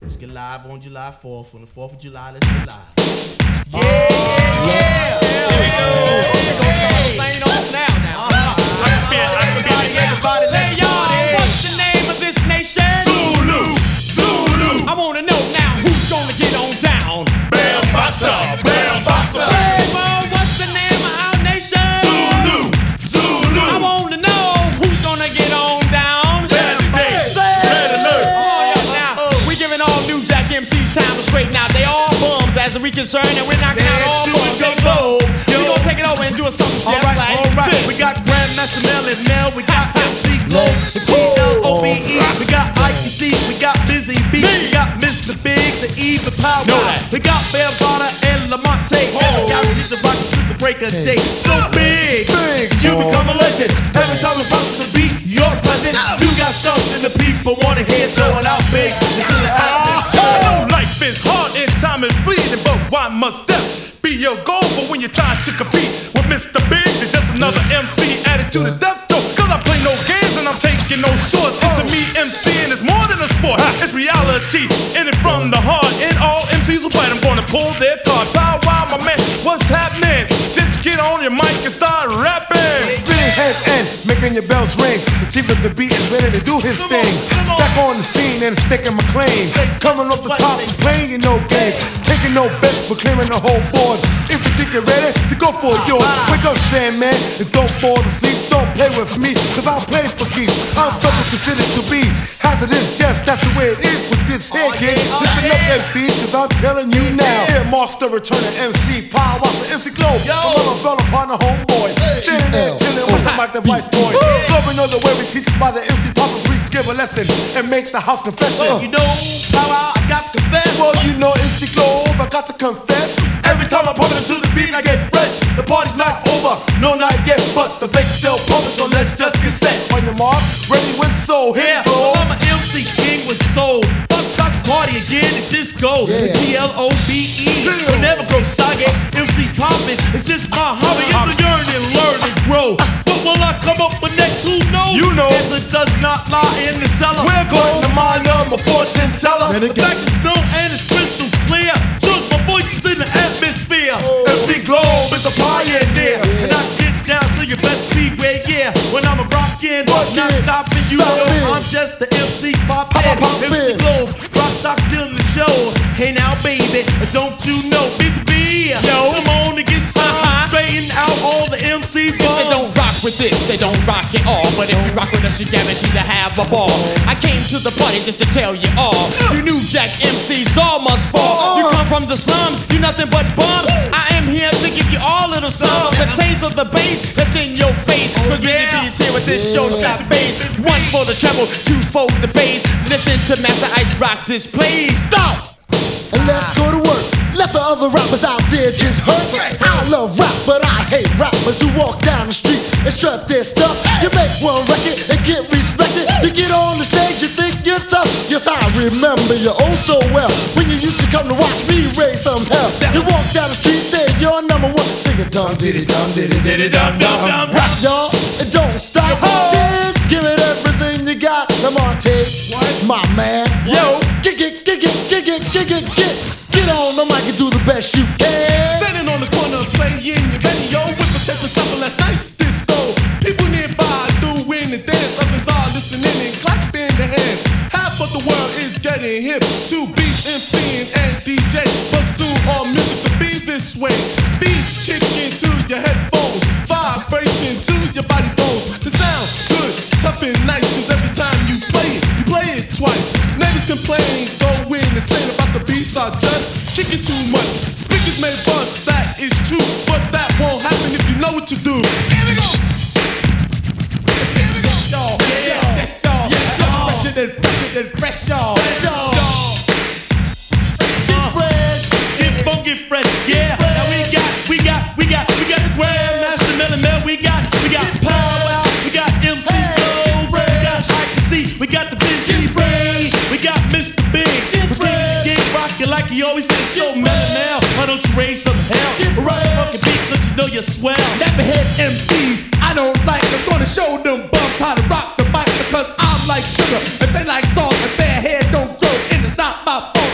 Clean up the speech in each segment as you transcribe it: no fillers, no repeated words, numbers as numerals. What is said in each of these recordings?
Let's get live on July 4th. On the 4th of July, let's get live. Yeah! Here we go. Playing off now. Everybody, let's party. What's the name of this nation? Zulu. I wanna know now who's gonna get on down. Bambata. Say more, what's the name of our nation? Zulu. I wanna know who's gonna get on down. Red alert. Now, we giving all New Jack MCs time to straighten out. They all bums as we concerned, and we're knocking out all bums. They blow. We gonna take it over and do something just like this. We got Grandmaster Mel and Mel. We got MC Glow, the Globe. We got IEC. We got Busy B. We got Mr. Biggs and Eva Power. We got Bambata and Lamonte. We got Mr. Rock to the break of day. So big, you become a legend. Every time we pop the beat, you're present. You got something the people wanna hear, throwing out big until the I know life is hard and time is fleeting, but why must death be your goal for when you're trying to compete with Mr. Big? It's just another MC added to the death toll. Cause I play no games and I'm taking no shorts. And to me, MCing is more than a sport. It's reality, in it from the heart. And all MCs will bite. I'm gonna pull their card. Pow wow, my man, what's happening? Just get on your mic and start rapping. Spinning head end, making your bells ring. The chief of the beat is ready to do his thing. Back on the scene and sticking my claim. Coming off the top and playing no games. Taking no bets, but clearing the whole board. If you think you're ready to go for yours, wake up, Sandman, and don't fall asleep. Don't play with me, cause I'll play for keeps. I'm something considered to be hazardous. Yes, that's the way it is with this head, kid. Listen up, MC, cause I'm telling you now. Air Master returning MC, power out for MC Globe. I'm fell upon the homeboy. Standing there chilling with the mic device going. Globing know the way we teach by the MC Papa Freaks. Give a lesson and make the house confession. You know how I got to confess. Well, you know MC Globe, I got to confess. Every time I pump it into the beat, I get fresh. The party's not over, no not yet, but the bass still pumping, so let's just get set. On your mark, ready with soul, here we go. I'm an MC King with soul. Buckshot the party again and disco. GLOBE. Will never grow soggy. MC poppin', it's just my hobby. It's a yearn and learn and grow. But will I come up with next? Who knows? You know. Answer does not lie in the cellar. We're going The mind of my fortune teller. The fact is no and it's crystal clear. Shows my voice is in the atmosphere. MC Globe is the pioneer. And I get down to your best speedway, yeah. When I'm a rockin', not stopping, you know I'm just the MC poppin'. MC Globe, rock stop still in the show. Hey now, baby, don't you know B, yo, come on and get some. Straighten out all the MC If they don't bums. rock with this, they don't rock at all. But if you rock with us, you're guaranteed to have a ball. I came to the party just to tell you all. You New Jack MCs all must fall. You come from the slums, you nothing but bums. I am here to give you all little sums. The taste of the bass that's in your face. Cause Busy B is here with this show shot bass. One for the treble, two for the bass. Listen to Master Ice rock this place. Stop! And let's go to work. Let the other rappers out there just hurt. I love rap, but I hate rappers who walk down the street and strut their stuff. You make one record and get respected. You get on the stage, you think you're tough. Yes, I remember you oh so well. When you used to come to watch me raise some hell. You walk down the street saying you're number one. Sing it dum diddy dum diddy diddy dum dum. Rap y'all and don't stop. Just give it everything you got. Lamonte, my man. Yo, get. Get on the mic and do the best you can. Standing on the corner playing your radio with a tape of something that's nice disco. People nearby doing the dance, others are listening and clapping their hands. Half of the world is getting hip to beats, MCing and DJ. But soon all music to be this way. Beats kick into your headphones, vibration to your body bones. The sound good, tough and nice, cause every time you play it twice. Neighbors complain, going insane about the beats are just kicking too much. Speakers may bust, that is true, but that won't happen if you know what to do. Here we go. Y'all, yes, y'all. Fresher than fresh, y'all. Get funky fresh, yeah. Now we got the Grandmaster Mel and Mel. We got Power Out. We got MC Globe. We got IC. We got the Busy Bee. We got Mr. Biggs. We're keeping it rockin' like he always did. So mellow now. Why don't you raise some hell? Rock the fucking beat, cause you know you're swell. Neverhead MCs, I don't like. I'm gonna show them bumps how to rock the mic because I'm like sugar. If they like salt, if their hair don't grow, and it's not my fault.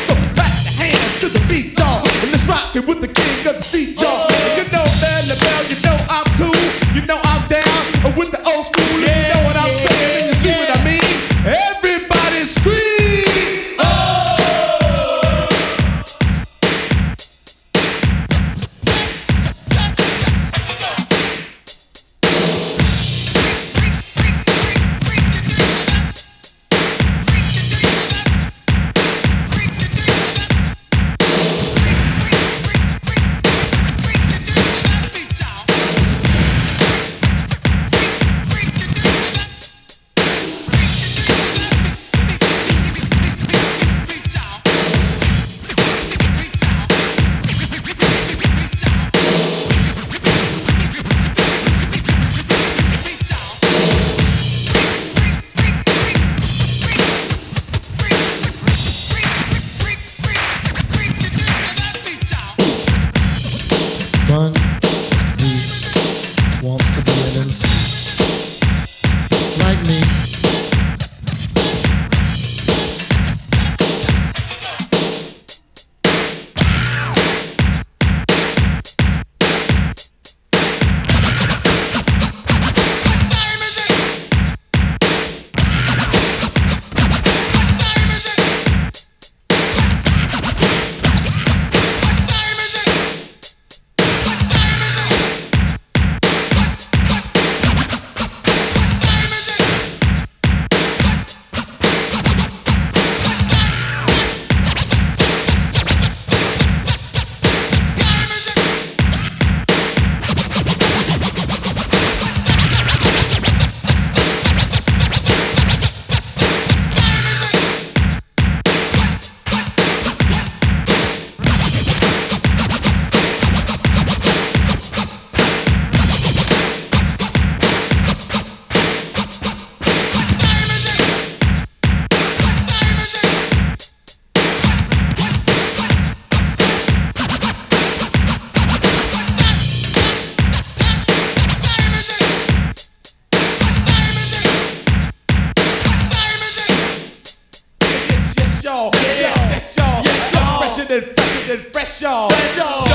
and fresher than fresh, y'all.